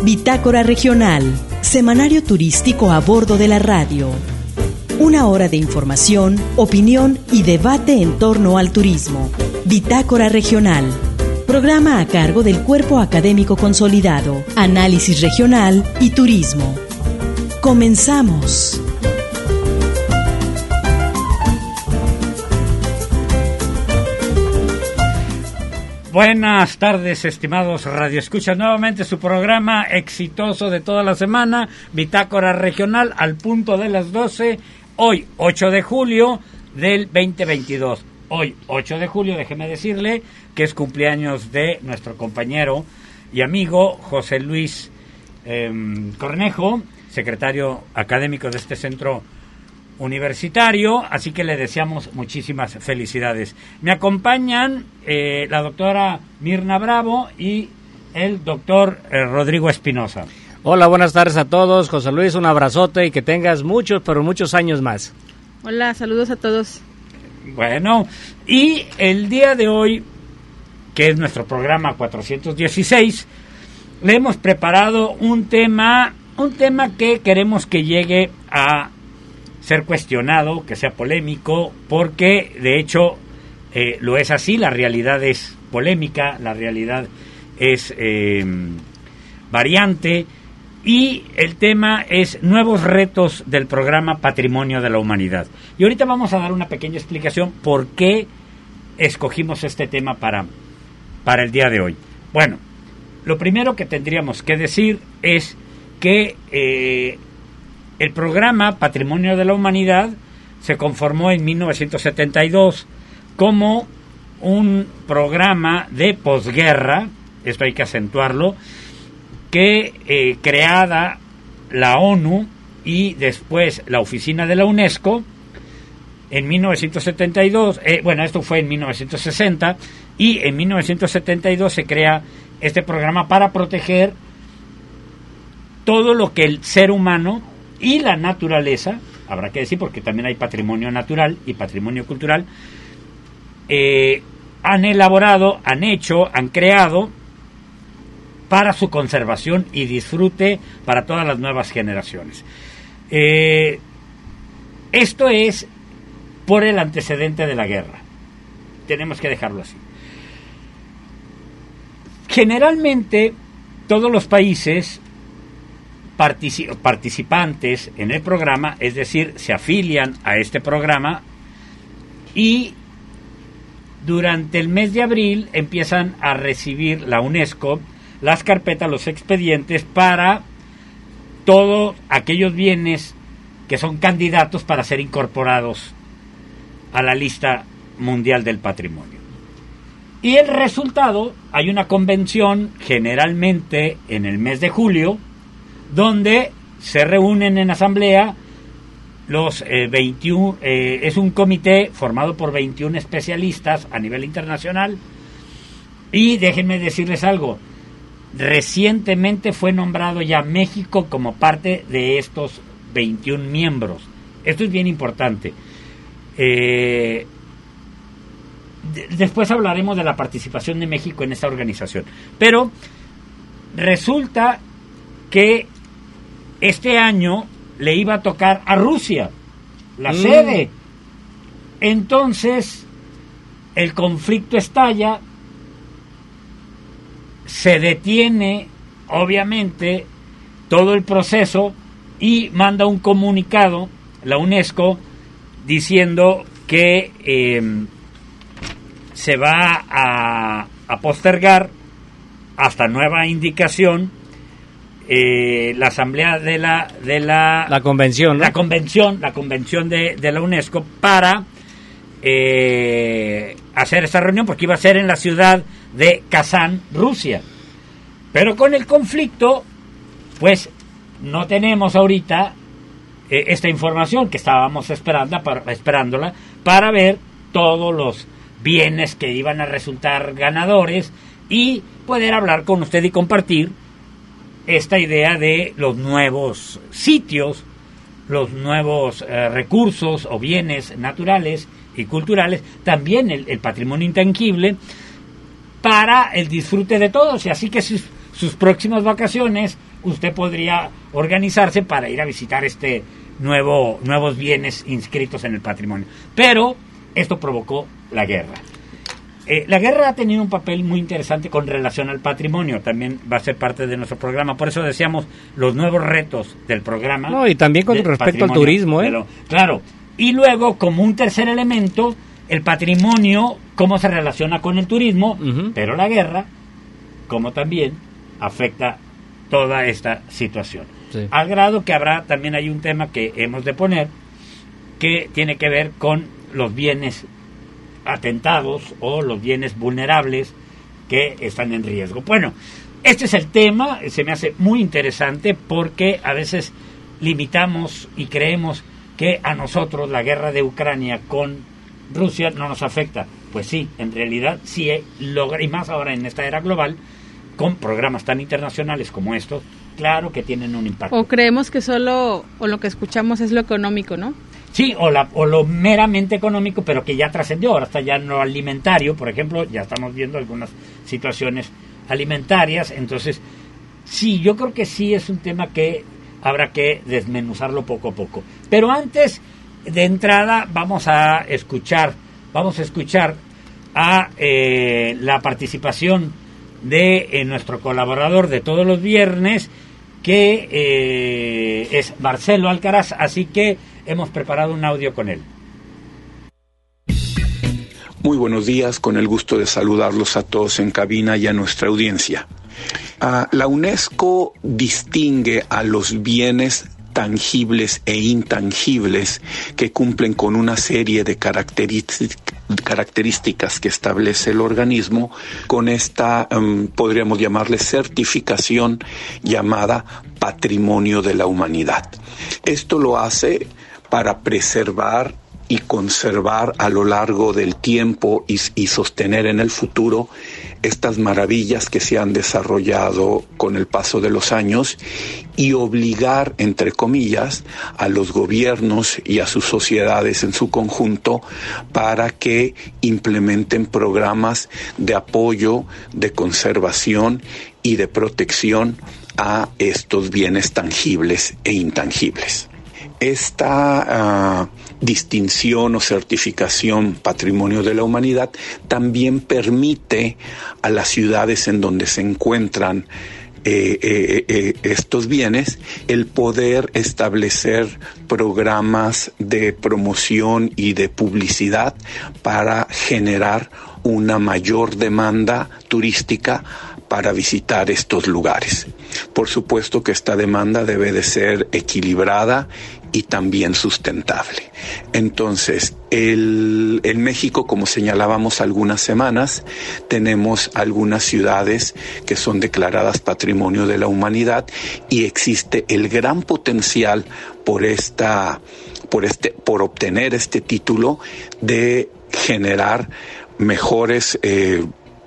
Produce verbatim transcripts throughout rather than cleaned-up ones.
Bitácora Regional, semanario turístico a bordo de la radio. Una hora de información, opinión y debate en torno al turismo. Bitácora Regional, programa a cargo del Cuerpo Académico Consolidado, Análisis Regional y Turismo. Comenzamos. Buenas tardes, estimados radioescuchas. Nuevamente su programa exitoso de toda la semana, Bitácora Regional, al punto de las doce, hoy ocho de julio del veinte veintidós. Hoy ocho de julio, déjeme decirle que es cumpleaños de nuestro compañero y amigo José Luis eh, Cornejo, secretario académico de este centro universitario, así que le deseamos muchísimas felicidades. Me acompañan eh, la doctora Mirna Bravo y el doctor eh, Rodrigo Espinosa. Hola, buenas tardes a todos. José Luis, un abrazote y que tengas muchos, pero muchos años más. Hola, saludos a todos. Bueno, y el día de hoy, que es nuestro programa cuatrocientos dieciséis, le hemos preparado un tema, un tema que queremos que llegue a ser cuestionado, que sea polémico, porque de hecho eh, lo es así, la realidad es polémica, la realidad es eh, variante, y el tema es nuevos retos del programa Patrimonio de la Humanidad. Y ahorita vamos a dar una pequeña explicación por qué escogimos este tema para, para el día de hoy. Bueno, lo primero que tendríamos que decir es que eh, el programa Patrimonio de la Humanidad se conformó en mil novecientos setenta y dos como un programa de posguerra, esto hay que acentuarlo, que eh, creada la ONU y después la oficina de la UNESCO en mil novecientos setenta y dos, eh, bueno, esto fue en mil novecientos sesenta, y en mil novecientos setenta y dos se crea este programa para proteger todo lo que el ser humano y la naturaleza, habrá que decir porque también hay patrimonio natural y patrimonio cultural, eh, han elaborado, han hecho, han creado para su conservación y disfrute para todas las nuevas generaciones. Eh, esto es por el antecedente de la guerra. Tenemos que dejarlo así. Generalmente, todos los países Particip- participantes en el programa, es decir, se afilian a este programa y durante el mes de abril empiezan a recibir la UNESCO las carpetas, los expedientes para todos aquellos bienes que son candidatos para ser incorporados a la lista mundial del patrimonio. Y el resultado, hay una convención generalmente en el mes de julio, donde se reúnen en asamblea los eh, veintiuno, eh, es un comité formado por veintiún especialistas a nivel internacional, y déjenme decirles algo, recientemente fue nombrado ya México como parte de estos veintiún miembros. Esto es bien importante. Eh, de, después hablaremos de la participación de México en esta organización, pero resulta que este año le iba a tocar a Rusia la mm. sede. Entonces el conflicto estalla, se detiene obviamente todo el proceso y manda un comunicado la UNESCO diciendo que eh, se va a, a postergar hasta nueva indicación Eh, la asamblea de la de la la convención, ¿no? la convención la convención de, de la UNESCO para eh, hacer esta reunión, porque iba a ser en la ciudad de Kazán, Rusia, pero con el conflicto pues no tenemos ahorita eh, esta información que estábamos esperando para, esperándola para ver todos los bienes que iban a resultar ganadores y poder hablar con usted y compartir esta idea de los nuevos sitios, los nuevos eh, recursos o bienes naturales y culturales, también el, el patrimonio intangible, para el disfrute de todos. Y así que su, sus próximas vacaciones, usted podría organizarse para ir a visitar este nuevo nuevos bienes inscritos en el patrimonio. Pero esto provocó la guerra. Eh, la guerra ha tenido un papel muy interesante con relación al patrimonio, también va a ser parte de nuestro programa, por eso decíamos los nuevos retos del programa. No, y también con respecto al turismo, ¿eh? Pero, claro, y luego como un tercer elemento, el patrimonio, cómo se relaciona con el turismo, uh-huh. pero la guerra, como también afecta toda esta situación. Sí. Al grado que habrá también hay un tema que hemos de poner, que tiene que ver con los bienes atentados o los bienes vulnerables que están en riesgo. Bueno, este es el tema, se me hace muy interesante porque a veces limitamos y creemos que a nosotros la guerra de Ucrania con Rusia no nos afecta. Pues sí, en realidad sí logra, y más ahora en esta era global, con programas tan internacionales como estos, claro que tienen un impacto. O creemos que solo, o lo que escuchamos es lo económico, ¿no? Sí, o, la, o lo meramente económico, pero que ya trascendió, ahora está ya en lo alimentario, por ejemplo, ya estamos viendo algunas situaciones alimentarias, entonces, sí, yo creo que sí es un tema que habrá que desmenuzarlo poco a poco. Pero antes, de entrada, vamos a escuchar, vamos a escuchar a eh, la participación de eh, nuestro colaborador de todos los viernes, que eh, es Marcelo Alcaraz, así que hemos preparado un audio con él. Muy buenos días, con el gusto de saludarlos a todos en cabina y a nuestra audiencia. Uh, la UNESCO distingue a los bienes tangibles e intangibles que cumplen con una serie de características características que establece el organismo con esta, um, podríamos llamarle certificación llamada Patrimonio de la Humanidad. Esto lo hace para preservar y conservar a lo largo del tiempo y, y sostener en el futuro estas maravillas que se han desarrollado con el paso de los años y obligar, entre comillas, a los gobiernos y a sus sociedades en su conjunto para que implementen programas de apoyo, de conservación y de protección a estos bienes tangibles e intangibles. Esta uh, distinción o certificación Patrimonio de la Humanidad también permite a las ciudades en donde se encuentran eh, eh, eh, estos bienes el poder establecer programas de promoción y de publicidad para generar una mayor demanda turística para visitar estos lugares. Por supuesto que esta demanda debe de ser equilibrada y también sustentable. Entonces, el, en México, como señalábamos algunas semanas, tenemos algunas ciudades que son declaradas Patrimonio de la Humanidad y existe el gran potencial por esta, por este, por obtener este título de generar mejores eh,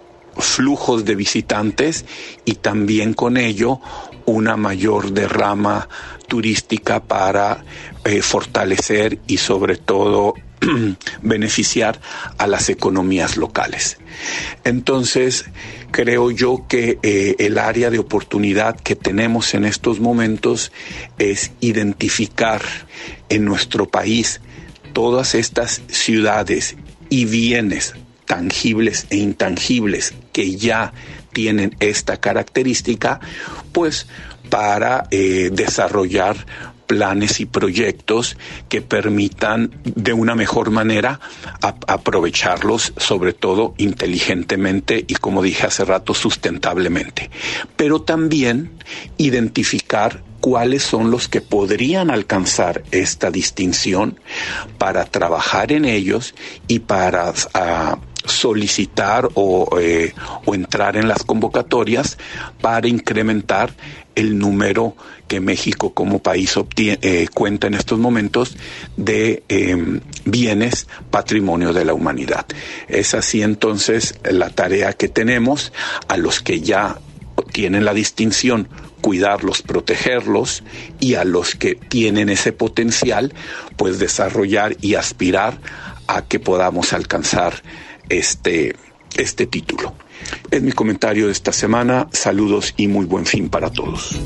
flujos de visitantes y también con ello una mayor derrama turística para eh, fortalecer y sobre todo beneficiar a las economías locales. Entonces, creo yo que eh, el área de oportunidad que tenemos en estos momentos es identificar en nuestro país todas estas ciudades y bienes tangibles e intangibles que ya tienen esta característica, pues para eh, desarrollar planes y proyectos que permitan de una mejor manera a, aprovecharlos, sobre todo inteligentemente y, como dije hace rato, sustentablemente. Pero también identificar cuáles son los que podrían alcanzar esta distinción para trabajar en ellos y para uh, solicitar o, eh, o entrar en las convocatorias para incrementar el número que México como país obtiene, eh, cuenta en estos momentos de eh, bienes Patrimonio de la Humanidad. Es así entonces la tarea que tenemos a los que ya tienen la distinción, cuidarlos, protegerlos, y a los que tienen ese potencial, pues desarrollar y aspirar a que podamos alcanzar este, este título. Es mi comentario de esta semana. Saludos y muy buen fin para todos.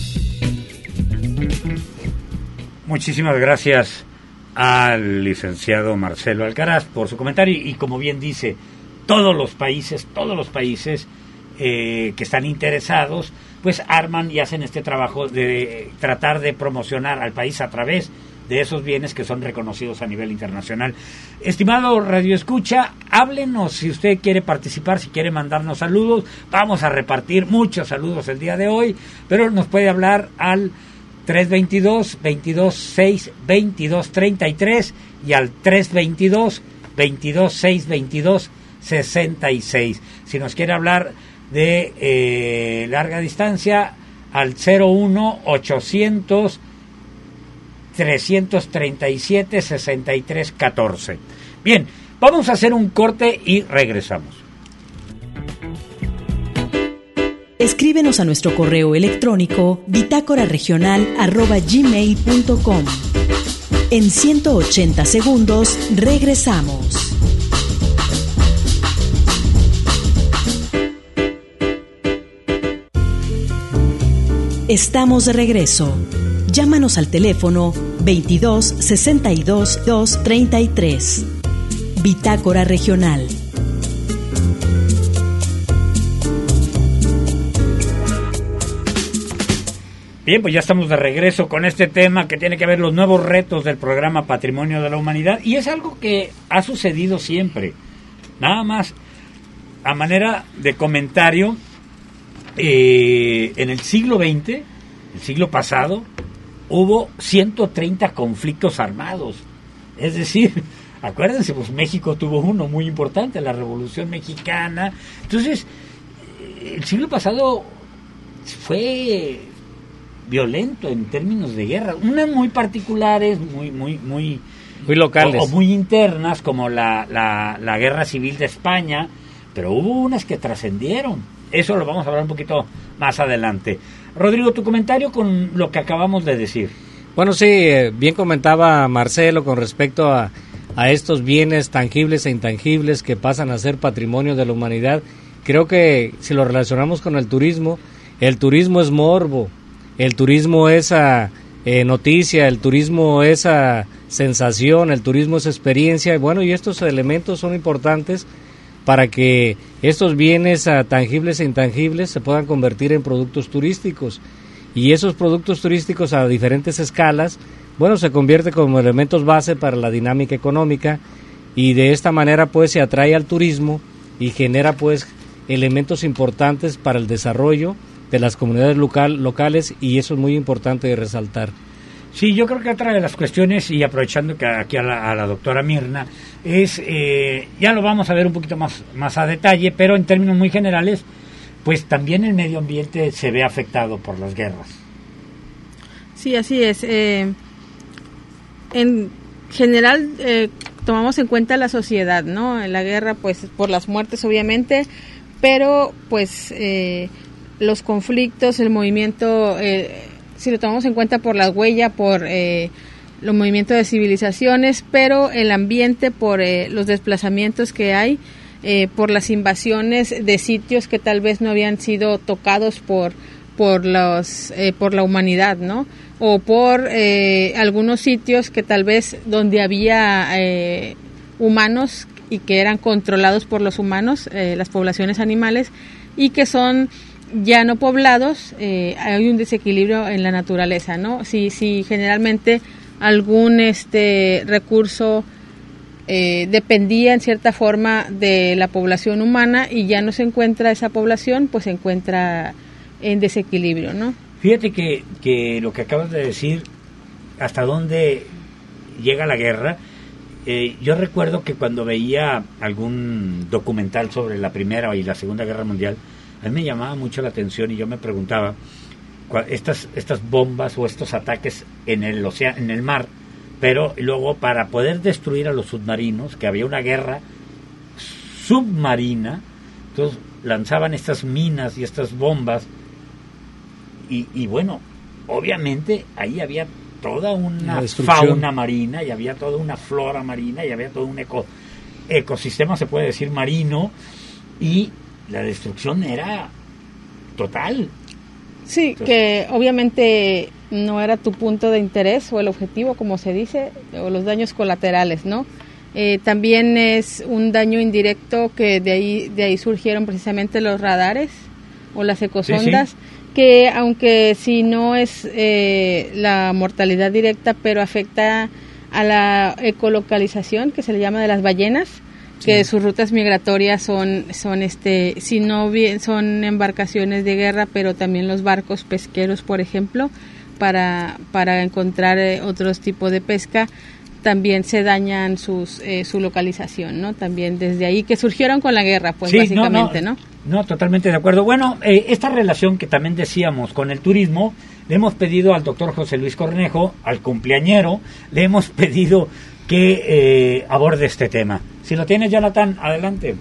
Muchísimas gracias al licenciado Marcelo Alcaraz por su comentario y, como bien dice, todos los países, todos los países eh, que están interesados, pues arman y hacen este trabajo de tratar de promocionar al país a través de esos bienes que son reconocidos a nivel internacional. Estimado Radio Escucha, háblenos si usted quiere participar, si quiere mandarnos saludos. Vamos a repartir muchos saludos el día de hoy, pero nos puede hablar al tres veintidós, veintidós seis, veintidós treinta y tres y al tres veintidós, veintidós seis, veintidós sesenta y seis. Si nos quiere hablar de eh, larga distancia, al cero uno ochocientos trescientos treinta y siete sesenta y tres catorce. Bien, vamos a hacer un corte y regresamos. Escríbenos a nuestro correo electrónico bitácora regional arroba gmail punto com. En ciento ochenta segundos regresamos. Estamos de regreso. Llámanos al teléfono veintidós sesenta y dos dos treinta y tres. Bitácora Regional. Bien, pues ya estamos de regreso con este tema que tiene que ver los nuevos retos del programa Patrimonio de la Humanidad, y es algo que ha sucedido siempre. Nada más, a manera de comentario, eh, en el siglo veinte, el siglo pasado, hubo ciento treinta conflictos armados. Es decir, acuérdense, pues México tuvo uno muy importante, la Revolución Mexicana. Entonces, el siglo pasado fue violento en términos de guerra, unas muy particulares, muy muy muy muy locales o, o muy internas, como la, la, la Guerra Civil de España, pero hubo unas que trascendieron. Eso lo vamos a hablar un poquito más adelante. Rodrigo, tu comentario con lo que acabamos de decir. Bueno, sí, eh, bien comentaba Marcelo con respecto a, a estos bienes tangibles e intangibles que pasan a ser patrimonio de la humanidad. Creo que si lo relacionamos con el turismo, el turismo es morbo. El turismo es a, eh, noticia, el turismo es a, sensación, el turismo es experiencia. Bueno, y estos elementos son importantes para que estos bienes a, tangibles e intangibles se puedan convertir en productos turísticos. Y esos productos turísticos a diferentes escalas, bueno, se convierte como elementos base para la dinámica económica, y de esta manera pues se atrae al turismo y genera pues elementos importantes para el desarrollo de las comunidades local, locales, y eso es muy importante de resaltar. Sí, yo creo que otra de las cuestiones, y aprovechando que aquí a la, a la doctora Mirna, es, eh, ya lo vamos a ver un poquito más, más a detalle, pero en términos muy generales, pues también el medio ambiente se ve afectado por las guerras. Sí, así es. Eh, en general, eh, tomamos en cuenta la sociedad, ¿no? En la guerra, pues, por las muertes, obviamente, pero, pues, eh, los conflictos, el movimiento, eh, si lo tomamos en cuenta por la huella, por eh, los movimientos de civilizaciones, pero el ambiente por eh, los desplazamientos que hay, eh, por las invasiones de sitios que tal vez no habían sido tocados por por los eh, por la humanidad, ¿no? O por eh, algunos sitios que tal vez donde había eh, humanos y que eran controlados por los humanos, eh, las poblaciones animales, y que son ya no poblados, eh, hay un desequilibrio en la naturaleza, ¿no? Si, si generalmente algún este recurso eh, dependía en cierta forma de la población humana y ya no se encuentra esa población, pues se encuentra en desequilibrio, ¿no? Fíjate que, que lo que acabas de decir, hasta dónde llega la guerra, eh, yo recuerdo que cuando veía algún documental sobre la Primera y la Segunda Guerra Mundial, a mí me llamaba mucho la atención y yo me preguntaba, estas estas bombas o estos ataques en el océano, en el mar, pero luego para poder destruir a los submarinos, que había una guerra submarina, entonces lanzaban estas minas y estas bombas, y, y bueno, obviamente ahí había toda una fauna marina, y había toda una flora marina, y había todo un eco, ecosistema, se puede decir, marino, y la destrucción era total. Sí, Entonces, que obviamente no era tu punto de interés o el objetivo, como se dice, o los daños colaterales, ¿no? Eh, también es un daño indirecto que de ahí de ahí surgieron precisamente los radares o las ecosondas, sí, sí. que aunque si no es eh, la mortalidad directa, pero afecta a la ecolocalización, que se le llama, de las ballenas, sí. que sus rutas migratorias son son este si no bien son embarcaciones de guerra, pero también los barcos pesqueros, por ejemplo, para para encontrar eh, otros tipos de pesca, también se dañan sus eh, su localización, ¿no? También desde ahí que surgieron con la guerra, pues sí, básicamente, ¿no? ¿no? No, totalmente de acuerdo. Bueno, eh, esta relación que también decíamos con el turismo, le hemos pedido al doctor José Luis Cornejo, al cumpleañero, le hemos pedido que eh, aborde este tema. Si lo tienes, Jonathan, adelante.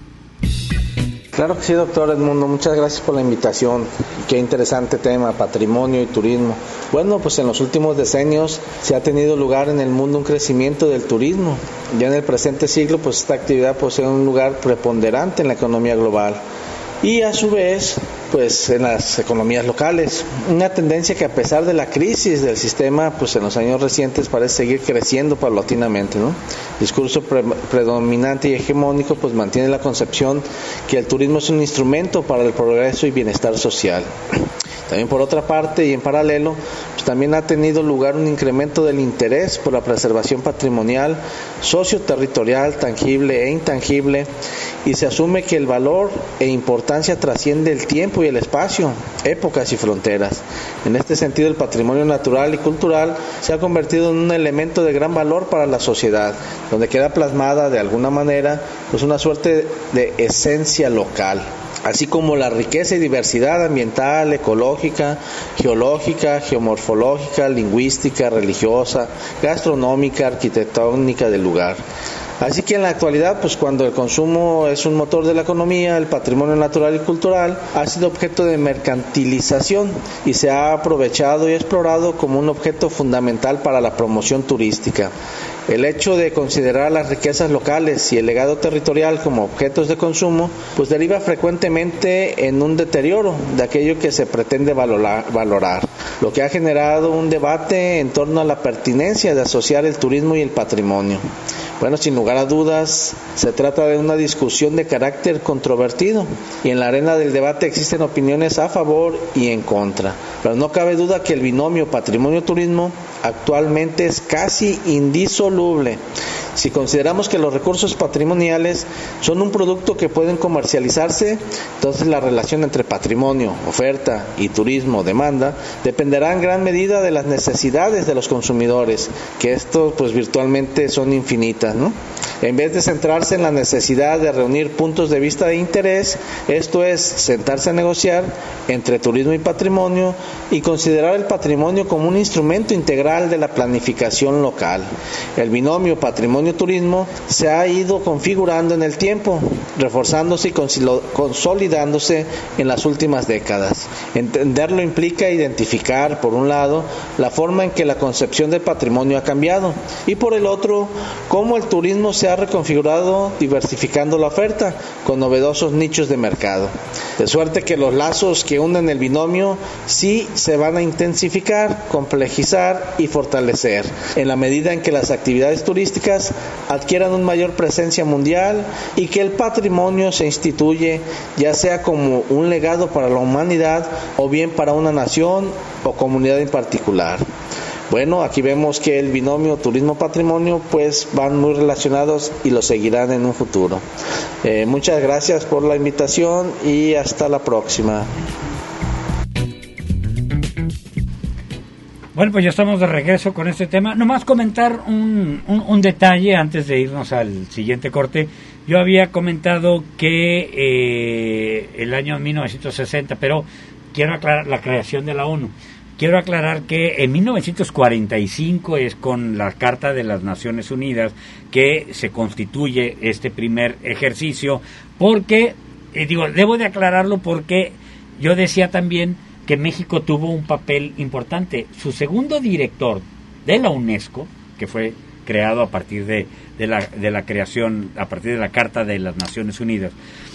Claro que sí, doctor Edmundo, muchas gracias por la invitación. Qué interesante tema, patrimonio y turismo. Bueno, pues en los últimos decenios se ha tenido lugar en el mundo un crecimiento del turismo. Ya en el presente siglo, pues esta actividad posee un lugar preponderante en la economía global y a su vez, pues en las economías locales. Una tendencia que, a pesar de la crisis del sistema, pues en los años recientes parece seguir creciendo paulatinamente, ¿no? El discurso pre- predominante y hegemónico pues mantiene la concepción que el turismo es un instrumento para el progreso y bienestar social. También, por otra parte y en paralelo, pues también ha tenido lugar un incremento del interés por la preservación patrimonial, socioterritorial, tangible e intangible, y se asume que el valor e importancia trasciende el tiempo y el espacio, épocas y fronteras. En este sentido, el patrimonio natural y cultural se ha convertido en un elemento de gran valor para la sociedad, donde queda plasmada de alguna manera pues una suerte de esencia local, así como la riqueza y diversidad ambiental, ecológica, geológica, geomorfológica, lingüística, religiosa, gastronómica, arquitectónica del lugar. Así que en la actualidad, pues cuando el consumo es un motor de la economía, el patrimonio natural y cultural ha sido objeto de mercantilización y se ha aprovechado y explorado como un objeto fundamental para la promoción turística. El hecho de considerar las riquezas locales y el legado territorial como objetos de consumo, pues deriva frecuentemente en un deterioro de aquello que se pretende valorar, valorar, lo que ha generado un debate en torno a la pertinencia de asociar el turismo y el patrimonio. Bueno, sin lugar a dudas, se trata de una discusión de carácter controvertido y en la arena del debate existen opiniones a favor y en contra. Pero no cabe duda que el binomio patrimonio-turismo actualmente es casi indisoluble. Si consideramos que los recursos patrimoniales son un producto que pueden comercializarse, entonces la relación entre patrimonio, oferta y turismo, demanda, dependerá en gran medida de las necesidades de los consumidores, que estos pues virtualmente son infinitas, ¿no? En vez de centrarse en la necesidad de reunir puntos de vista de interés, esto es, sentarse a negociar entre turismo y patrimonio y considerar el patrimonio como un instrumento integral de la planificación local. El binomio patrimonio-turismo se ha ido configurando en el tiempo, reforzándose y consolidándose en las últimas décadas. Entenderlo implica identificar, por un lado, la forma en que la concepción del patrimonio ha cambiado y, por el otro, cómo el turismo se ha reconfigurado diversificando la oferta con novedosos nichos de mercado. De suerte que los lazos que unen el binomio sí se van a intensificar, complejizar y fortalecer en la medida en que las actividades turísticas adquieran una mayor presencia mundial y que el patrimonio se instituye ya sea como un legado para la humanidad o bien para una nación o comunidad en particular. Bueno, aquí vemos que el binomio turismo-patrimonio pues van muy relacionados y lo seguirán en un futuro. Eh, muchas gracias por la invitación y hasta la próxima. Bueno, pues ya estamos de regreso con este tema. Nomás comentar un, un, un detalle antes de irnos al siguiente corte. Yo había comentado que eh, el año mil novecientos sesenta, pero quiero aclarar la creación de la ONU. Quiero aclarar que en mil novecientos cuarenta y cinco es con la Carta de las Naciones Unidas que se constituye este primer ejercicio, porque, eh, digo, debo de aclararlo porque yo decía también que México tuvo un papel importante. Su segundo director de la UNESCO, que fue creado a partir de, de, la, de la creación, a partir de la Carta de las Naciones Unidas,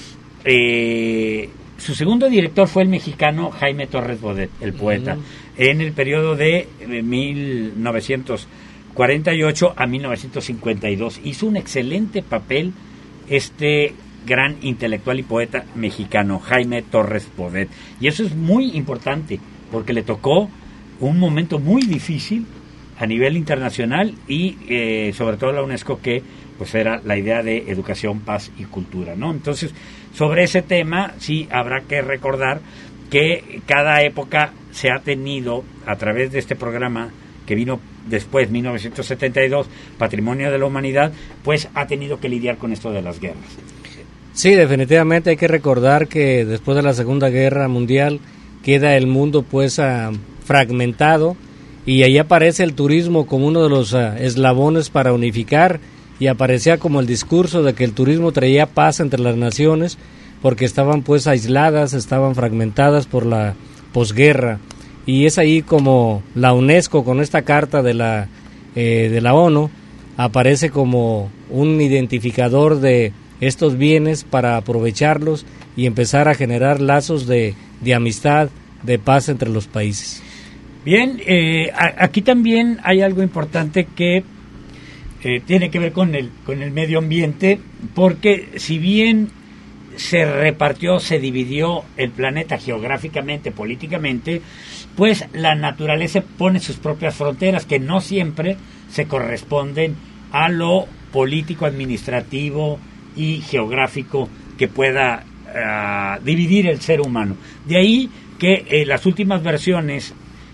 eh, su segundo director fue el mexicano Jaime Torres Bodet, el poeta, uh-huh. en el periodo de mil novecientos cuarenta y ocho a mil novecientos cincuenta y dos. Hizo un excelente papel este gran intelectual y poeta mexicano, Jaime Torres Bodet. Y eso es muy importante, porque le tocó un momento muy difícil a nivel internacional y eh, sobre todo la UNESCO, que pues era la idea de educación, paz y cultura, ¿no? Entonces, sobre ese tema sí habrá que recordar que cada época se ha tenido, a través de este programa que vino después, mil novecientos setenta y dos, Patrimonio de la Humanidad, pues ha tenido que lidiar con esto de las guerras. Sí, definitivamente hay que recordar que después de la Segunda Guerra Mundial queda el mundo pues uh, fragmentado, y ahí aparece el turismo como uno de los uh, eslabones para unificar, y aparecía como el discurso de que el turismo traía paz entre las naciones, porque estaban pues aisladas, estaban fragmentadas por la posguerra. Y es ahí como la UNESCO, con esta carta de la eh, de la ONU, aparece como un identificador de estos bienes para aprovecharlos y empezar a generar lazos de, de amistad, de paz entre los países. Bien, eh, a, aquí también hay algo importante que eh, tiene que ver con el con el medio ambiente, porque si bien se repartió, se dividió el planeta geográficamente, políticamente, pues la naturaleza pone sus propias fronteras, que no siempre se corresponden a lo político, administrativo y geográfico que pueda uh, dividir el ser humano. De ahí que eh, las últimas versiones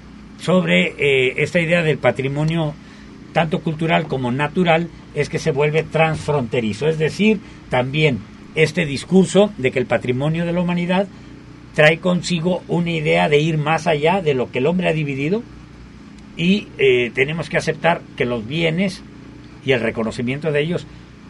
sobre eh, esta idea del patrimonio tanto cultural como natural es que se vuelve transfronterizo, es decir, también este discurso de que el patrimonio de la humanidad trae consigo una idea de ir más allá de lo que el hombre ha dividido, y eh, tenemos que aceptar que los bienes y el reconocimiento de ellos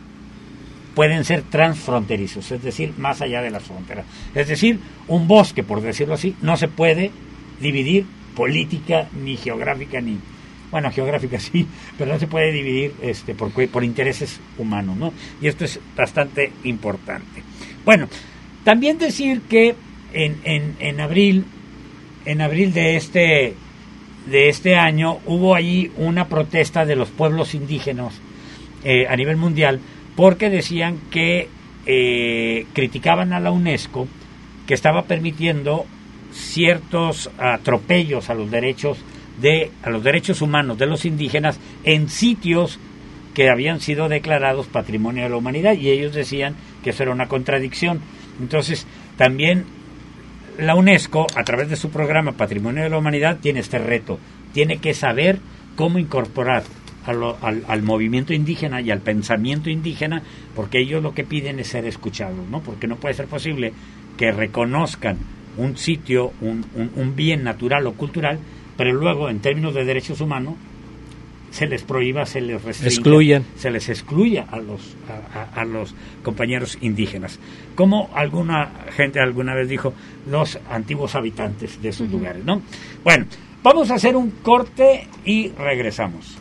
pueden ser transfronterizos, es decir, más allá de las fronteras. Es decir, un bosque, por decirlo así, no se puede dividir política ni geográfica, ni, bueno, geográfica sí, pero no se puede dividir este por, por intereses humanos, ¿no? Y esto es bastante importante. Bueno, también decir que en, en, en abril, en abril de este de este año hubo allí una protesta de los pueblos indígenas eh, a nivel mundial, porque decían que eh, criticaban a la UNESCO, que estaba permitiendo ciertos atropellos a los derechos de a los derechos humanos de los indígenas en sitios que habían sido declarados Patrimonio de la Humanidad, y ellos decían que eso era una contradicción. Entonces, también la UNESCO, a través de su programa Patrimonio de la Humanidad, tiene este reto, tiene que saber cómo incorporar a lo, al, al movimiento indígena y al pensamiento indígena, porque ellos lo que piden es ser escuchados, ¿no? Porque no puede ser posible que reconozcan un sitio, un, un, un bien natural o cultural, pero luego en términos de derechos humanos se les prohíba, se les restringe, excluyan. se les excluya a los a, a, a los compañeros indígenas, como alguna gente alguna vez dijo, los antiguos habitantes de esos uh-huh. lugares, ¿no? Bueno, vamos a hacer un corte y regresamos.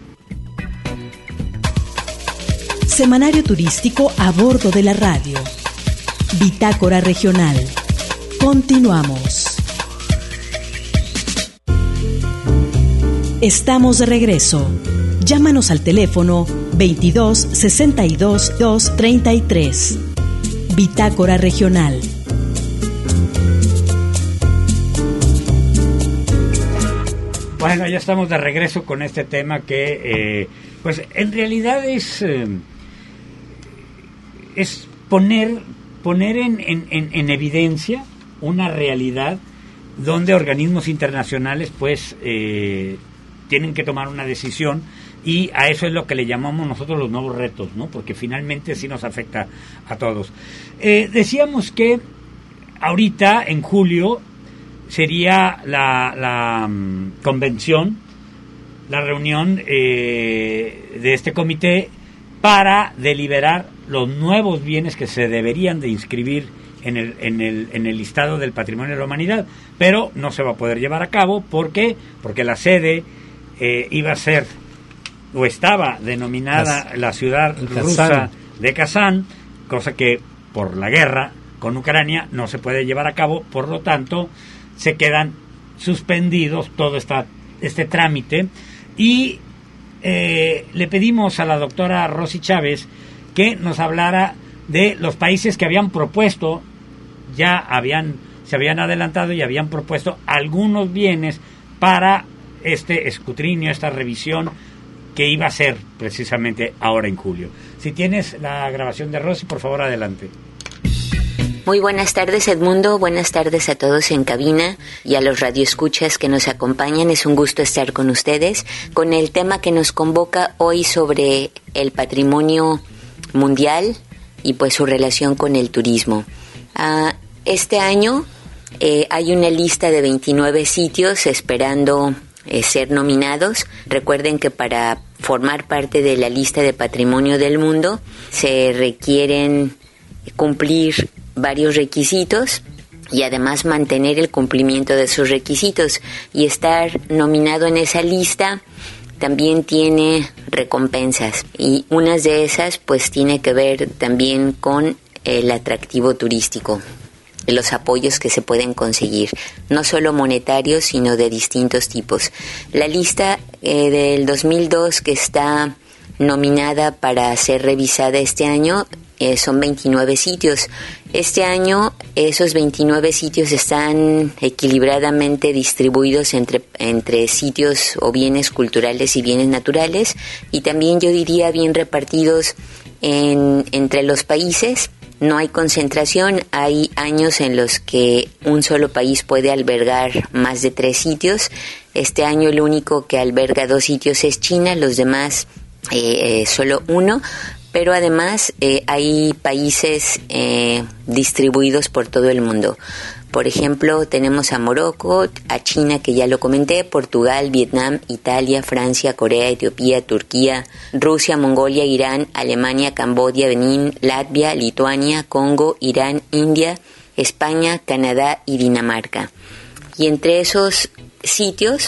Semanario turístico a bordo de la radio. Bitácora regional. Continuamos. Estamos de regreso. Llámanos al teléfono veintidós sesenta y dos dos treinta y tres. Bitácora regional. Bueno, ya estamos de regreso con este tema que, eh, pues, en realidad es eh, es poner poner en, en, en evidencia una realidad donde organismos internacionales, pues, eh, tienen que tomar una decisión, y a eso es lo que le llamamos nosotros los nuevos retos, ¿no? Porque finalmente sí nos afecta a todos. Eh, decíamos que ahorita, en julio, sería la, la um, convención, la reunión eh, de este comité para deliberar los nuevos bienes que se deberían de inscribir en el, en el, en el listado del Patrimonio de la Humanidad, pero no se va a poder llevar a cabo. ¿Por qué? Porque la sede eh, iba a ser, o estaba denominada Kas- la ciudad rusa Kazán. de Kazán, cosa que por la guerra con Ucrania no se puede llevar a cabo, por lo tanto se quedan suspendidos todo esta, este trámite y eh, le pedimos a la doctora Rosy Chávez que nos hablara de los países que habían propuesto, ya habían se habían adelantado y habían propuesto algunos bienes para este escrutinio, esta revisión que iba a ser precisamente ahora en julio. Si tienes la grabación de Rosy, por favor, adelante. Muy buenas tardes, Edmundo. Buenas tardes a todos en cabina y a los radioescuchas que nos acompañan. Es un gusto estar con ustedes con el tema que nos convoca hoy sobre el patrimonio mundial y pues su relación con el turismo. Uh, este año eh, hay una lista de veintinueve sitios esperando eh, ser nominados. Recuerden que para formar parte de la lista de patrimonio del mundo se requieren cumplir varios requisitos y además mantener el cumplimiento de esos requisitos, y estar nominado en esa lista también tiene recompensas, y unas de esas pues tiene que ver también con el atractivo turístico, los apoyos que se pueden conseguir, no solo monetarios sino de distintos tipos. La lista eh, del dos mil dos que está nominada para ser revisada este año eh, son veintinueve sitios. Este año esos veintinueve sitios están equilibradamente distribuidos entre, entre sitios o bienes culturales y bienes naturales, y también yo diría bien repartidos en, entre los países. No hay concentración, hay años en los que un solo país puede albergar más de tres sitios. Este año el único que alberga dos sitios es China, los demás eh, eh, solo uno. Pero además eh, hay países eh, distribuidos por todo el mundo. Por ejemplo, tenemos a Morocco, a China, que ya lo comenté, Portugal, Vietnam, Italia, Francia, Corea, Etiopía, Turquía, Rusia, Mongolia, Irán, Alemania, Camboya, Benín, Latvia, Lituania, Congo, Irán, India, España, Canadá y Dinamarca. Y entre esos sitios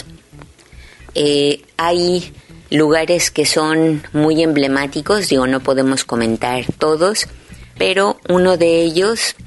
eh, hay lugares que son muy emblemáticos, digo, no podemos comentar todos, pero uno de ellos,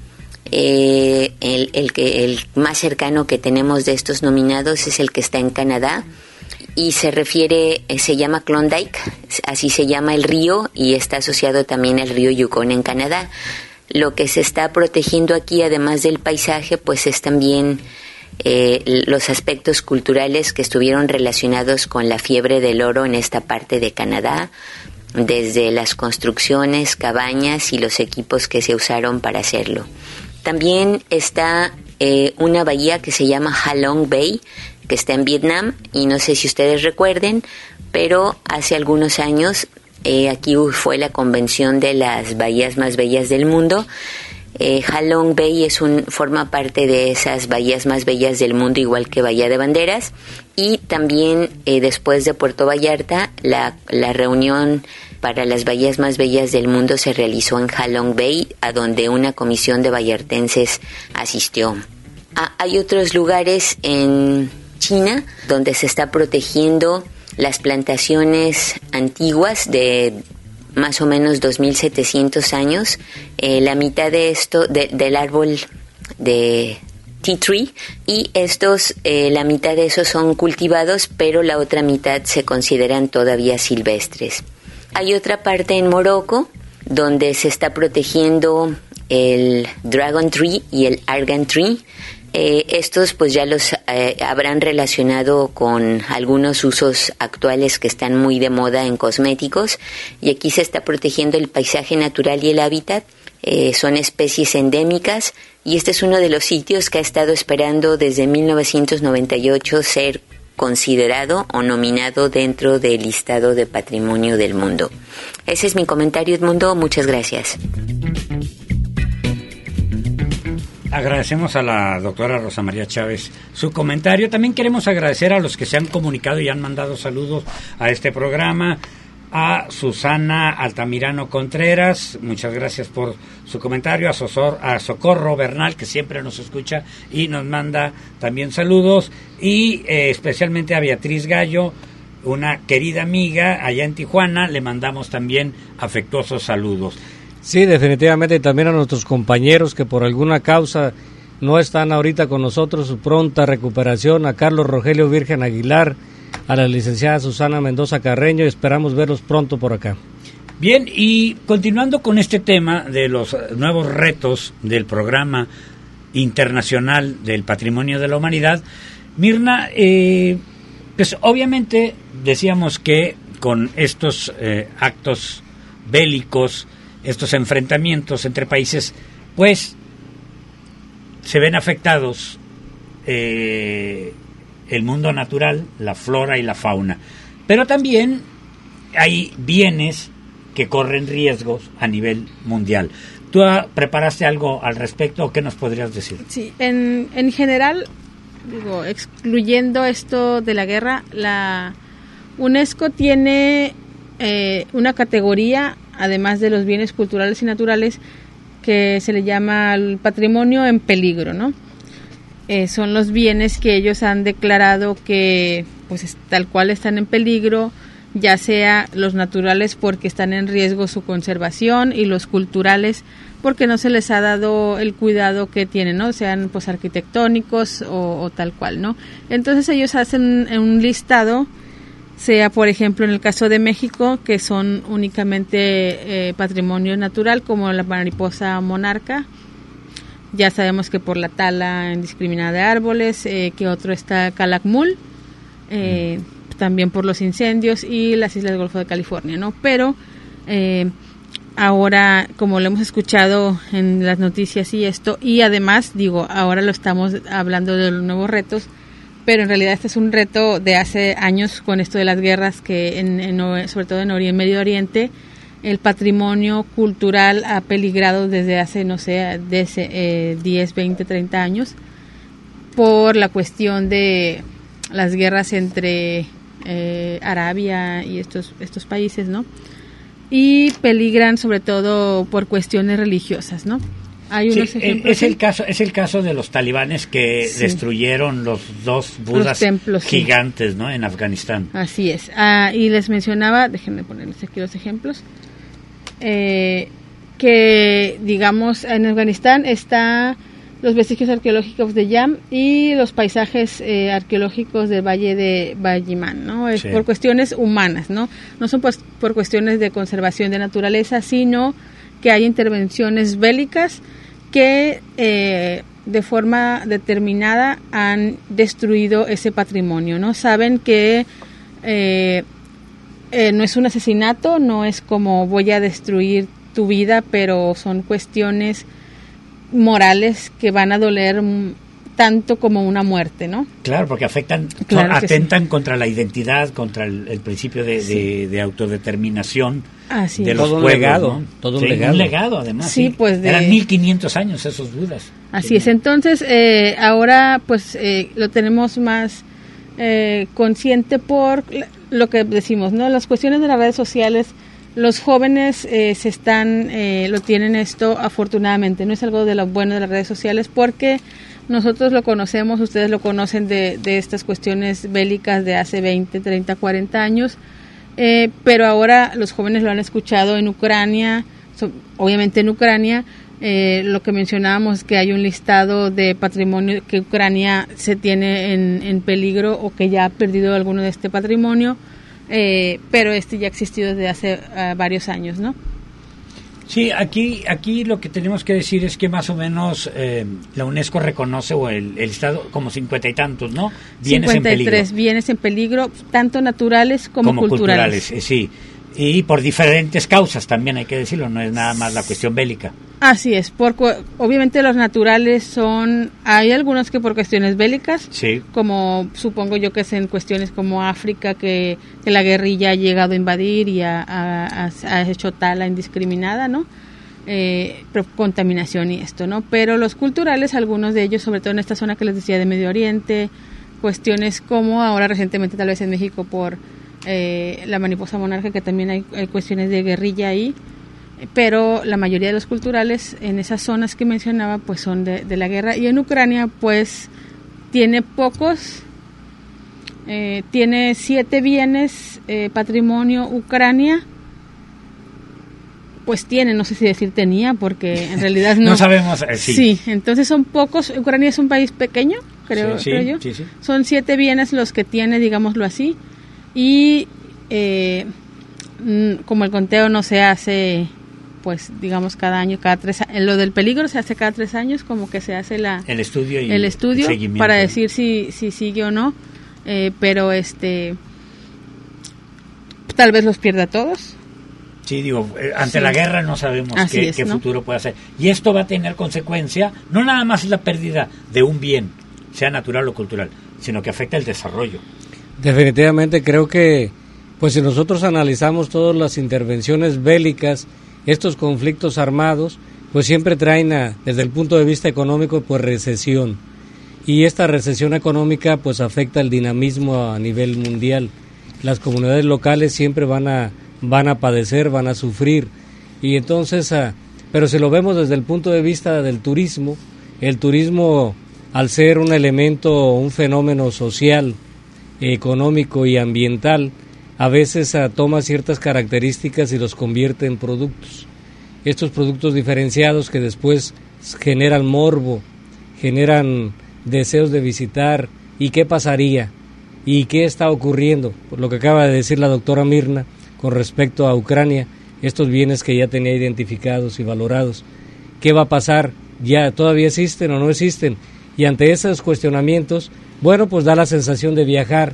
eh, el, el, que, el más cercano que tenemos de estos nominados es el que está en Canadá, y se refiere, se llama Klondike, así se llama el río, y está asociado también al río Yukon en Canadá. Lo que se está protegiendo aquí, además del paisaje, pues es también Eh, los aspectos culturales que estuvieron relacionados con la fiebre del oro en esta parte de Canadá, desde las construcciones, cabañas y los equipos que se usaron para hacerlo. También está eh, una bahía que se llama Halong Bay, que está en Vietnam, y no sé si ustedes recuerden, pero hace algunos años eh, aquí fue la convención de las bahías más bellas del mundo. Eh, Halong Bay es un, forma parte de esas bahías más bellas del mundo, igual que Bahía de Banderas, y también eh, después de Puerto Vallarta la, la reunión para las bahías más bellas del mundo se realizó en Halong Bay, a donde una comisión de vallartenses asistió. Ah, hay otros lugares en China donde se está protegiendo las plantaciones antiguas de más o menos dos mil setecientos años. Eh, la mitad de esto, de, del árbol de tea tree, y estos, eh, la mitad de esos son cultivados, pero la otra mitad se consideran todavía silvestres. Hay otra parte en Morocco donde se está protegiendo el dragon tree y el argan tree. Eh, estos pues ya los eh, habrán relacionado con algunos usos actuales que están muy de moda en cosméticos, y aquí se está protegiendo el paisaje natural y el hábitat. Eh, son especies endémicas, y este es uno de los sitios que ha estado esperando desde mil novecientos noventa y ocho ser considerado o nominado dentro del listado de patrimonio del mundo. Ese es mi comentario, Edmundo. Muchas gracias. Agradecemos a la doctora Rosa María Chávez su comentario. También queremos agradecer a los que se han comunicado y han mandado saludos a este programa. A Susana Altamirano Contreras, muchas gracias por su comentario. A, Sosor, a Socorro Bernal, que siempre nos escucha y nos manda también saludos. Y eh, especialmente a Beatriz Gallo, una querida amiga allá en Tijuana, le mandamos también afectuosos saludos. Sí, definitivamente, y también a nuestros compañeros que por alguna causa no están ahorita con nosotros, su pronta recuperación, a Carlos Rogelio Virgen Aguilar, a la licenciada Susana Mendoza Carreño, y esperamos verlos pronto por acá. Bien, y continuando con este tema de los nuevos retos del Programa Internacional del Patrimonio de la Humanidad, Mirna, eh, pues obviamente decíamos que con estos eh, actos bélicos, estos enfrentamientos entre países, pues se ven afectados eh, el mundo natural, la flora y la fauna, pero también hay bienes que corren riesgos a nivel mundial. ¿Tú preparaste algo al respecto o qué nos podrías decir? Sí, en, en general, digo, excluyendo esto de la guerra, la UNESCO tiene eh, una categoría, además de los bienes culturales y naturales, que se le llama el patrimonio en peligro, ¿no? Eh, son los bienes que ellos han declarado que, pues, tal cual están en peligro, ya sea los naturales porque están en riesgo su conservación y los culturales porque no se les ha dado el cuidado que tienen, ¿no? Sean pues arquitectónicos o, o tal cual, ¿no? Entonces ellos hacen un listado, sea por ejemplo en el caso de México, que son únicamente eh, patrimonio natural, como la mariposa monarca. Ya sabemos que por la tala indiscriminada de árboles, eh, que otro está Calakmul, eh, mm. también por los incendios y las islas del Golfo de California, ¿no? Pero eh, ahora, como lo hemos escuchado en las noticias y esto, y además, digo, ahora lo estamos hablando de los nuevos retos, pero en realidad este es un reto de hace años con esto de las guerras, que en, en, sobre todo en Oriente, Medio Oriente, el patrimonio cultural ha peligrado desde hace, no sé, desde, eh, diez, veinte, treinta años, por la cuestión de las guerras entre eh, Arabia y estos estos países, ¿no? Y peligran sobre todo por cuestiones religiosas, ¿no? Hay unos sí, ejemplos. Es el caso, es el caso de los talibanes que sí. destruyeron los dos budas los templos, gigantes, sí. ¿no? En Afganistán. Así es. Ah, y les mencionaba, déjenme ponerles aquí los ejemplos, eh, que digamos en Afganistán está los vestigios arqueológicos de Yam y los paisajes eh, arqueológicos del Valle de Bayiman, ¿no? Es sí. por cuestiones humanas, ¿no? No son pues por cuestiones de conservación de naturaleza, sino que hay intervenciones bélicas que eh, de forma determinada han destruido ese patrimonio, ¿no? Saben que eh, eh, no es un asesinato, no es como voy a destruir tu vida, pero son cuestiones morales que van a doler tanto como una muerte, ¿no? Claro, porque afectan, claro atentan sí. contra la identidad, contra el, el principio de, sí. de, de autodeterminación Así de es. los todo pueblos, un legado, ¿no? todo sí, un legado. Un legado, además. Sí, sí. pues de... Eran mil quinientos años esos budas. Así sí. es. Entonces, eh, ahora pues eh, lo tenemos más eh, consciente por lo que decimos, ¿no? Las cuestiones de las redes sociales. Los jóvenes eh, se están, eh, lo tienen esto afortunadamente, no es algo de lo bueno de las redes sociales porque nosotros lo conocemos, ustedes lo conocen de, de estas cuestiones bélicas de hace veinte, treinta, cuarenta años, eh, pero ahora los jóvenes lo han escuchado en Ucrania, so, obviamente en Ucrania, eh, lo que mencionábamos que hay un listado de patrimonio que Ucrania se tiene en, en peligro o que ya ha perdido alguno de este patrimonio. Eh, pero este ya ha existido desde hace uh, varios años, ¿no? Sí, aquí aquí lo que tenemos que decir es que más o menos eh, la UNESCO reconoce o el, el Estado como cincuenta y tantos, ¿no? Bienes cincuenta y tres en peligro. Bienes en peligro, tanto naturales como, como culturales. culturales. Sí, y por diferentes causas también hay que decirlo, no es nada más la cuestión bélica. Así es, por, obviamente los naturales son, hay algunos que por cuestiones bélicas, sí. como supongo yo que es en cuestiones como África, que, que la guerrilla ha llegado a invadir y ha, ha, ha hecho tala indiscriminada, ¿no? Eh, contaminación y esto, ¿no? Pero los culturales, algunos de ellos, sobre todo en esta zona que les decía de Medio Oriente, cuestiones como ahora recientemente tal vez en México por eh, la mariposa monarca, que también hay, hay cuestiones de guerrilla ahí, pero la mayoría de los culturales en esas zonas que mencionaba pues son de, de la guerra, y en Ucrania pues tiene pocos, eh, tiene siete bienes eh, patrimonio Ucrania, pues tiene, no sé si decir tenía, porque en realidad no. No sabemos, eh, sí. Sí, entonces son pocos. Ucrania es un país pequeño, creo, sí, creo sí, yo. Sí, sí. Son siete bienes los que tiene, digámoslo así. Y eh, como el conteo no se hace, pues digamos cada año, cada tres años, lo del peligro se hace cada tres años, como que se hace la el estudio y el estudio el seguimiento, para decir si, si sigue o no. Eh, pero este tal vez los pierda todos. Sí, digo, eh, ante Sí. la guerra no sabemos Así qué, es, qué ¿no? futuro puede hacer. Y esto va a tener consecuencia, no nada más es la pérdida de un bien, sea natural o cultural, sino que afecta el desarrollo. Definitivamente creo que, pues si nosotros analizamos todas las intervenciones bélicas, estos conflictos armados, pues siempre traen, a, desde el punto de vista económico, pues recesión. Y esta recesión económica pues afecta el dinamismo a nivel mundial. Las comunidades locales siempre van a van a padecer, van a sufrir. Y entonces, ah, pero si lo vemos desde el punto de vista del turismo, el turismo, al ser un elemento, un fenómeno social, económico y ambiental, a veces ah, toma ciertas características y los convierte en productos. Estos productos diferenciados que después generan morbo, generan deseos de visitar. ¿Y qué pasaría? ¿Y qué está ocurriendo? Por lo que acaba de decir la doctora Mirna con respecto a Ucrania, estos bienes que ya tenía identificados y valorados. ¿Qué va a pasar? ¿Ya todavía existen o no existen? Y ante esos cuestionamientos, bueno, pues da la sensación de viajar,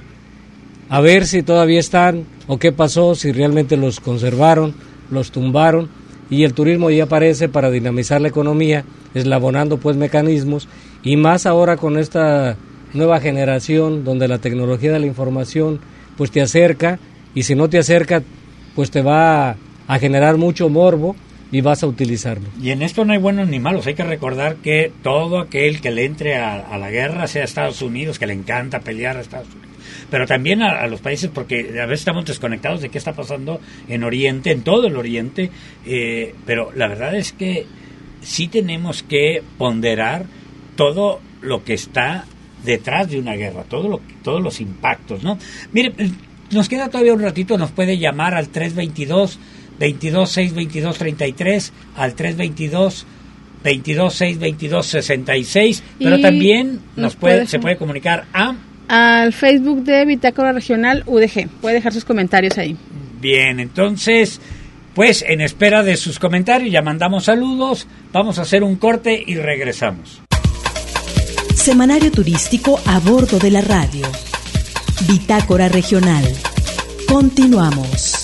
a ver si todavía están o qué pasó, si realmente los conservaron, los tumbaron, y el turismo ya aparece para dinamizar la economía, eslabonando pues mecanismos, y más ahora con esta nueva generación donde la tecnología de la información pues te acerca, y si no te acerca pues te va a, a generar mucho morbo y vas a utilizarlo. Y en esto no hay buenos ni malos, hay que recordar que todo aquel que le entre a, a la guerra, sea Estados Unidos, que le encanta pelear a Estados Unidos, pero también a, a los países, porque a veces estamos desconectados de qué está pasando en Oriente, en todo el Oriente, eh, pero la verdad es que sí tenemos que ponderar todo lo que está detrás de una guerra, todo lo, todos los impactos, ¿no? Mire, nos queda todavía un ratito, nos puede llamar al tres veintidós, veintidós seis veintidós treinta y tres, al tres veintidós, veintidós seis veintidós sesenta y seis, pero y también nos, nos puede, puede se puede comunicar a... al Facebook de Bitácora Regional U D G. Puede dejar sus comentarios ahí. Bien, entonces, pues en espera de sus comentarios, ya mandamos saludos, vamos a hacer un corte y regresamos. Semanario turístico a bordo de la radio. Bitácora Regional. Continuamos.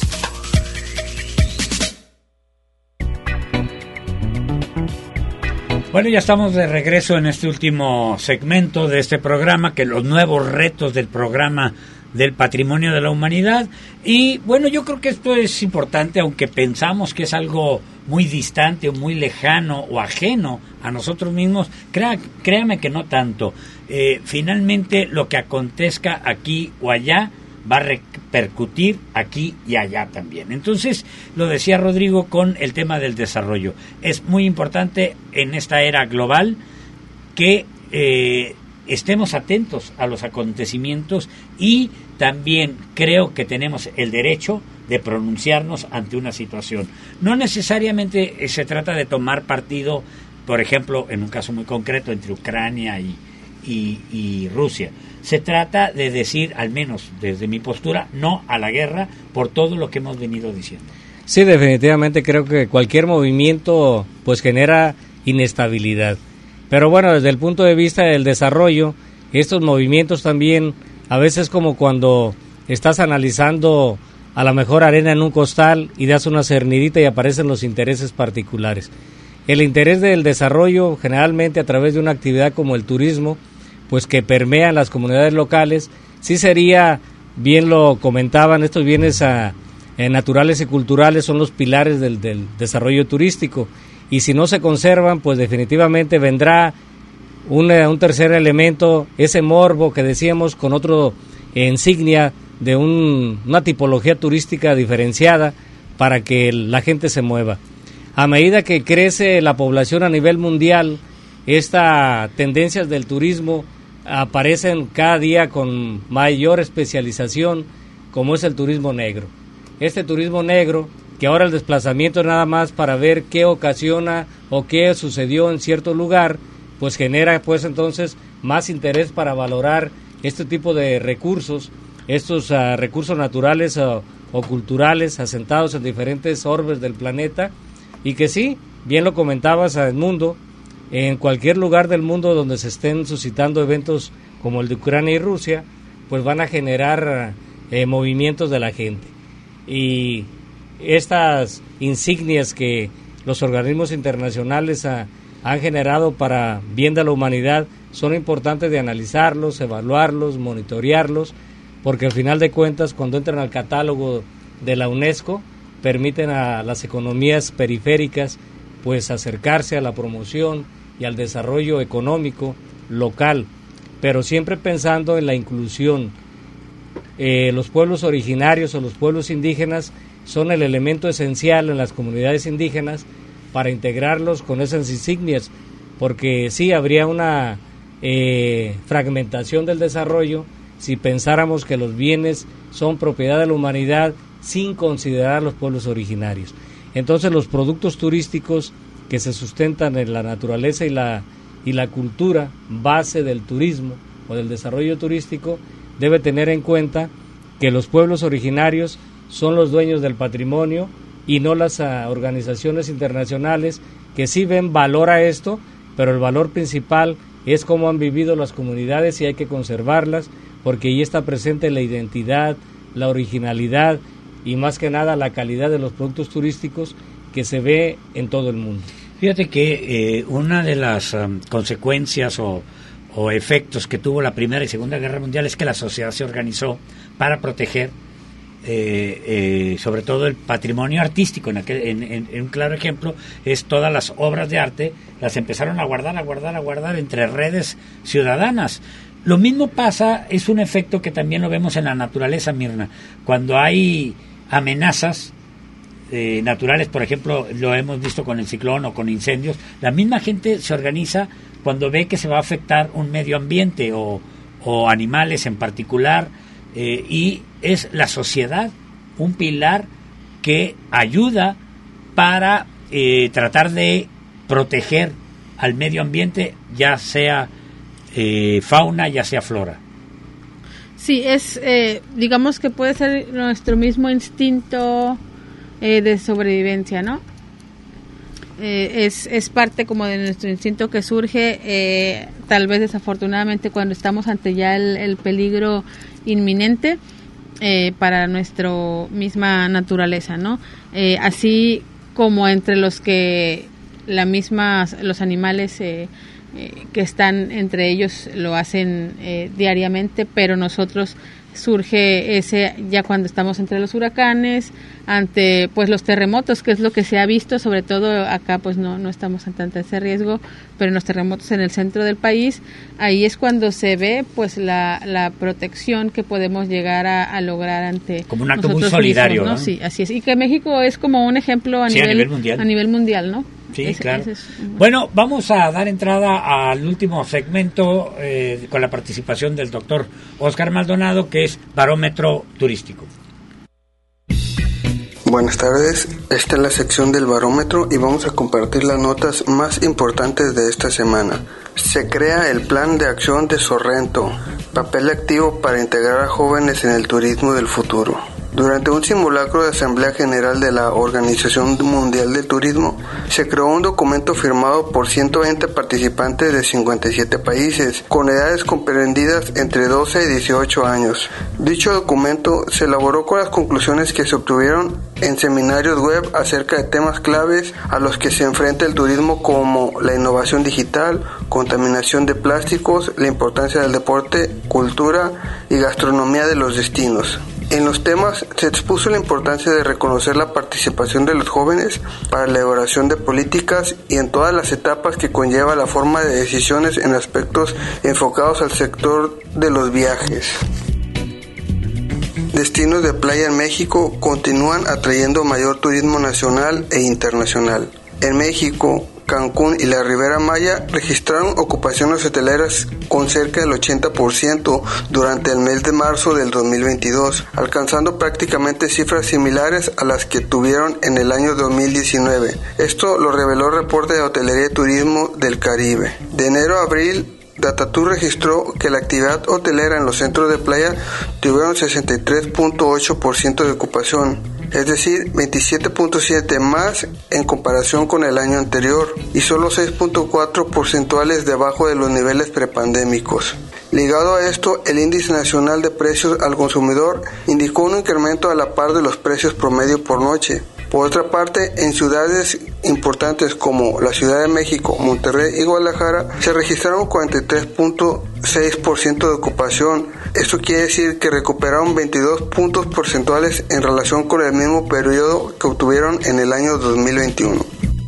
Bueno, ya estamos de regreso en este último segmento de este programa, que los nuevos retos del programa del Patrimonio de la Humanidad. Y bueno, yo creo que esto es importante, aunque pensamos que es algo muy distante o muy lejano o ajeno a nosotros mismos, crea, créame que no tanto. Eh, finalmente, lo que acontezca aquí o allá va a repercutir aquí y allá también. Entonces, lo decía Rodrigo con el tema del desarrollo. Es muy importante en esta era global que eh, estemos atentos a los acontecimientos, y también creo que tenemos el derecho de pronunciarnos ante una situación. No necesariamente se trata de tomar partido, por ejemplo, en un caso muy concreto entre Ucrania y, y, y Rusia. Se trata de decir, al menos desde mi postura, no a la guerra por todo lo que hemos venido diciendo. Sí, definitivamente creo que cualquier movimiento pues genera inestabilidad. Pero bueno, desde el punto de vista del desarrollo, estos movimientos también, a veces como cuando estás analizando a la mejor arena en un costal y das una cernidita y aparecen los intereses particulares. El interés del desarrollo, generalmente a través de una actividad como el turismo, pues que permean las comunidades locales, sí sería, bien lo comentaban, estos bienes a, eh, naturales y culturales son los pilares del, del desarrollo turístico, y si no se conservan, pues definitivamente vendrá una, un tercer elemento, ese morbo que decíamos, con otro insignia de un, una tipología turística diferenciada para que la gente se mueva. A medida que crece la población a nivel mundial, estas tendencias del turismo aparecen cada día con mayor especialización, como es el turismo negro. este turismo negro, que ahora el desplazamiento es nada más para ver qué ocasiona o qué sucedió en cierto lugar, pues genera pues entonces más interés para valorar este tipo de recursos, estos uh, recursos naturales uh, o culturales asentados en diferentes orbes del planeta, y que sí, bien lo comentabas, Edmundo, en cualquier lugar del mundo donde se estén suscitando eventos como el de Ucrania y Rusia, pues van a generar eh, movimientos de la gente. Y estas insignias que los organismos internacionales a, han generado para bien de la humanidad son importantes de analizarlos, evaluarlos, monitorearlos, porque al final de cuentas cuando entran al catálogo de la UNESCO permiten a las economías periféricas pues acercarse a la promoción y al desarrollo económico local, pero siempre pensando en la inclusión. Eh, los pueblos originarios o los pueblos indígenas son el elemento esencial en las comunidades indígenas para integrarlos con esas insignias, porque sí habría una eh, fragmentación del desarrollo si pensáramos que los bienes son propiedad de la humanidad sin considerar a los pueblos originarios. Entonces los productos turísticos que se sustentan en la naturaleza y la, y la cultura base del turismo o del desarrollo turístico debe tener en cuenta que los pueblos originarios son los dueños del patrimonio y no las uh, organizaciones internacionales que sí ven valor a esto, pero el valor principal es cómo han vivido las comunidades y hay que conservarlas porque ahí está presente la identidad, la originalidad y más que nada la calidad de los productos turísticos que se ve en todo el mundo. Fíjate que eh, una de las um, consecuencias o, o efectos que tuvo la Primera y Segunda Guerra Mundial es que la sociedad se organizó para proteger Eh, eh, sobre todo el patrimonio artístico. En, aquel, en, en, en un claro ejemplo es todas las obras de arte las empezaron a guardar, a guardar, a guardar entre redes ciudadanas. Lo mismo pasa, es un efecto que también lo vemos en la naturaleza, Mirna, cuando hay amenazas eh, naturales, por ejemplo, lo hemos visto con el ciclón o con incendios, la misma gente se organiza cuando ve que se va a afectar un medio ambiente o, o animales en particular. Eh, y es la sociedad un pilar que ayuda para eh, tratar de proteger al medio ambiente, ya sea eh, fauna, ya sea flora. Sí, es, eh, digamos que puede ser nuestro mismo instinto eh, de sobrevivencia, ¿no? Eh, es, es parte como de nuestro instinto que surge, eh, tal vez desafortunadamente cuando estamos ante ya el, el peligro inminente eh, para nuestra misma naturaleza, ¿no? Eh, así como entre los que la misma, los animales eh, eh, que están entre ellos lo hacen eh, diariamente, pero nosotros surge ese ya cuando estamos entre los huracanes, ante pues los terremotos, que es lo que se ha visto, sobre todo acá pues no no estamos ante tanto ese riesgo, pero en los terremotos en el centro del país, ahí es cuando se ve pues la, la protección que podemos llegar a, a lograr ante como un acto muy solidario, mismos, ¿no? ¿no? Sí, así es, y que México es como un ejemplo a, sí, nivel, a nivel mundial, a nivel mundial, ¿no? Sí, ese, claro. Ese es, bueno, vamos a dar entrada al último segmento eh, con la participación del doctor Óscar Maldonado, que es Barómetro Turístico. Buenas tardes, esta es la sección del Barómetro y vamos a compartir las notas más importantes de esta semana. Se crea el Plan de Acción de Sorrento, papel activo para integrar a jóvenes en el turismo del futuro. Durante un simulacro de Asamblea General de la Organización Mundial del Turismo, se creó un documento firmado por ciento veinte participantes de cincuenta y siete países, con edades comprendidas entre doce y dieciocho años. Dicho documento se elaboró con las conclusiones que se obtuvieron en seminarios web acerca de temas claves a los que se enfrenta el turismo, como la innovación digital, contaminación de plásticos, la importancia del deporte, cultura y gastronomía de los destinos. En los temas se expuso la importancia de reconocer la participación de los jóvenes para la elaboración de políticas y en todas las etapas que conlleva la forma de decisiones en aspectos enfocados al sector de los viajes. Destinos de playa en México continúan atrayendo mayor turismo nacional e internacional. En México, Cancún y la Riviera Maya registraron ocupaciones hoteleras con cerca del ochenta por ciento durante el mes de marzo del dos mil veintidós, alcanzando prácticamente cifras similares a las que tuvieron en el año dos mil diecinueve. Esto lo reveló el reporte de Hotelería y Turismo del Caribe. De enero a abril, Datatour registró que la actividad hotelera en los centros de playa tuvieron sesenta y tres punto ocho por ciento de ocupación, es decir, veintisiete punto siete más en comparación con el año anterior y solo seis punto cuatro porcentuales debajo de los niveles prepandémicos. Ligado a esto, el Índice Nacional de Precios al Consumidor indicó un incremento a la par de los precios promedio por noche. Por otra parte, en ciudades importantes como la Ciudad de México, Monterrey y Guadalajara se registraron cuarenta y tres punto seis por ciento de ocupación. Esto quiere decir que recuperaron veintidós puntos porcentuales en relación con el mismo periodo que obtuvieron en el año dos mil veintiuno.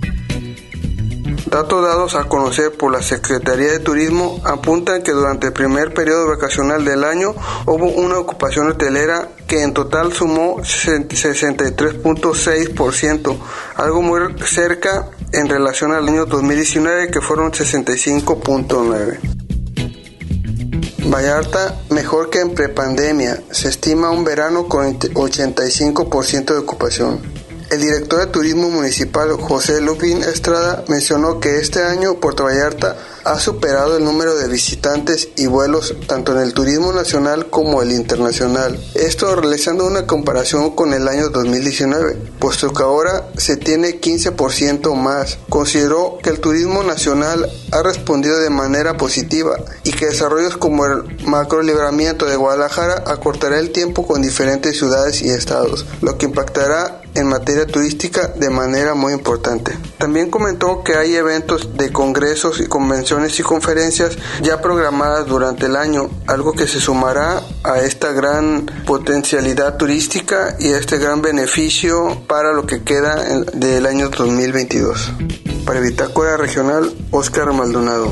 Datos dados a conocer por la Secretaría de Turismo apuntan que durante el primer periodo vacacional del año hubo una ocupación hotelera que en total sumó sesenta y tres punto seis por ciento, algo muy cerca en relación al año dos mil diecinueve que fueron sesenta y cinco punto nueve por ciento. Vallarta mejor que en prepandemia, se estima un verano con ochenta y cinco por ciento de ocupación. El director de Turismo Municipal, José Lupín Estrada, mencionó que este año Puerto Vallarta ha superado el número de visitantes y vuelos tanto en el turismo nacional como el internacional. Esto realizando una comparación con el año dos mil diecinueve, puesto que ahora se tiene quince por ciento más. Consideró que el turismo nacional ha respondido de manera positiva y que desarrollos como el macrolibramiento de Guadalajara acortará el tiempo con diferentes ciudades y estados, lo que impactará en materia turística de manera muy importante. También comentó que hay eventos de congresos y convenciones y conferencias ya programadas durante el año, algo que se sumará a esta gran potencialidad turística y a este gran beneficio para lo que queda del año dos mil veintidós. Para Bitácora Regional, Óscar Maldonado.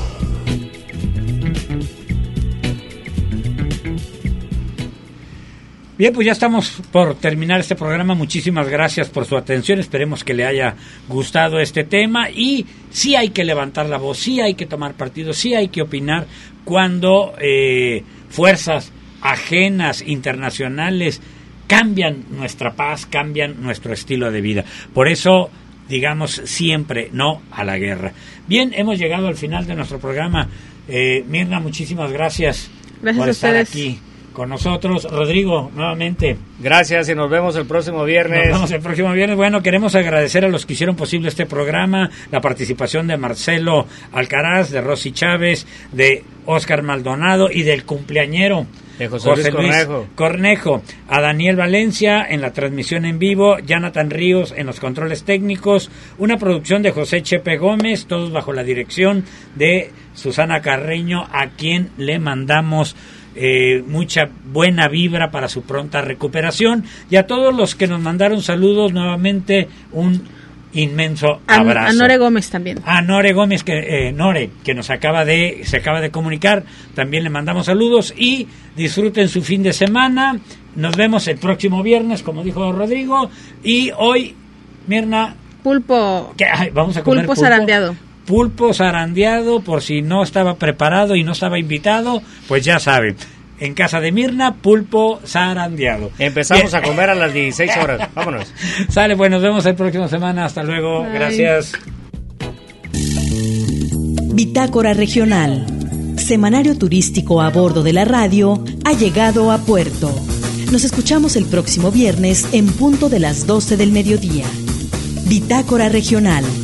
Bien, pues ya estamos por terminar este programa. Muchísimas gracias por su atención. Esperemos que le haya gustado este tema. Y sí hay que levantar la voz, sí hay que tomar partido, sí hay que opinar cuando eh, fuerzas ajenas, internacionales, cambian nuestra paz, cambian nuestro estilo de vida. Por eso, digamos siempre no a la guerra. Bien, hemos llegado al final de nuestro programa. Eh, Mirna, muchísimas gracias, gracias por a estar ustedes. aquí con nosotros. Rodrigo, nuevamente. Gracias y nos vemos el próximo viernes. Nos vemos el próximo viernes. Bueno, queremos agradecer a los que hicieron posible este programa, la participación de Marcelo Alcaraz, de Rosy Chávez, de Óscar Maldonado y del cumpleañero de José, José Luis Luis Cornejo. Cornejo, a Daniel Valencia en la transmisión en vivo, Jonathan Ríos en los controles técnicos, una producción de José Chepe Gómez, todos bajo la dirección de Susana Carreño, a quien le mandamos Eh, mucha buena vibra para su pronta recuperación, y a todos los que nos mandaron saludos, nuevamente un inmenso abrazo. A, a Nore Gómez también. A Nore Gómez, que eh, Nore, que nos acaba de se acaba de comunicar, también le mandamos saludos y disfruten su fin de semana. Nos vemos el próximo viernes, como dijo Rodrigo, y hoy, Mirna, pulpo. ¿qué? Ay, vamos a comer pulpo, pulpo zarandeado. Pulpo zarandeado, por si no estaba preparado y no estaba invitado, pues ya saben, en casa de Mirna, pulpo zarandeado. Empezamos Bien. a comer a las dieciséis horas. Vámonos. Sale, pues nos vemos el próximo semana. Hasta luego. Bye. Gracias. Bitácora Regional, semanario turístico a bordo de la radio, ha llegado a puerto. Nos escuchamos el próximo viernes en punto de las doce del mediodía. Bitácora Regional.